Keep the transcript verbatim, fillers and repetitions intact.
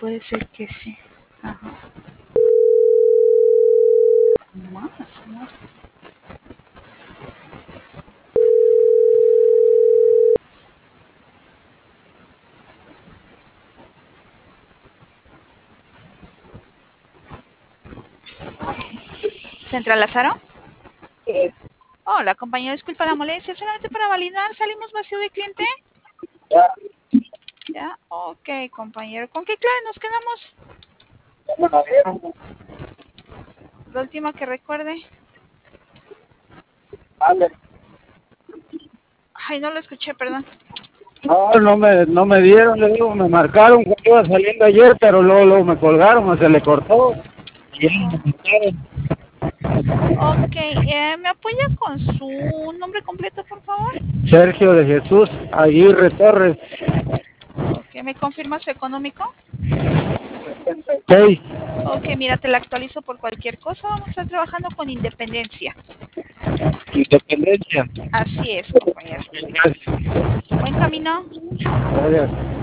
puede ser que sí. Ajá. Más, más. ¿Central Lázaro? Sí. Hola, compañero, disculpa la molestia. Solamente para validar, ¿salimos vacío de cliente? Ya. Ya, ok, compañero. ¿Con qué clave nos quedamos? Ya me la dieron. La última que recuerde. Vale. Ay, no lo escuché, perdón. No, no me, no me dieron, le digo, me marcaron cuando iba saliendo ayer, pero luego, luego me colgaron, o se le cortó. Y ya me marcaron. Ok, eh, ¿me apoya con su nombre completo, por favor? Sergio de Jesús Aguirre Torres. Ok, ¿me confirma su económico? seis. Ok, mira, te la actualizo por cualquier cosa. Vamos a estar trabajando con Independencia. Independencia. Así es, compañero. Gracias. Buen camino. Gracias.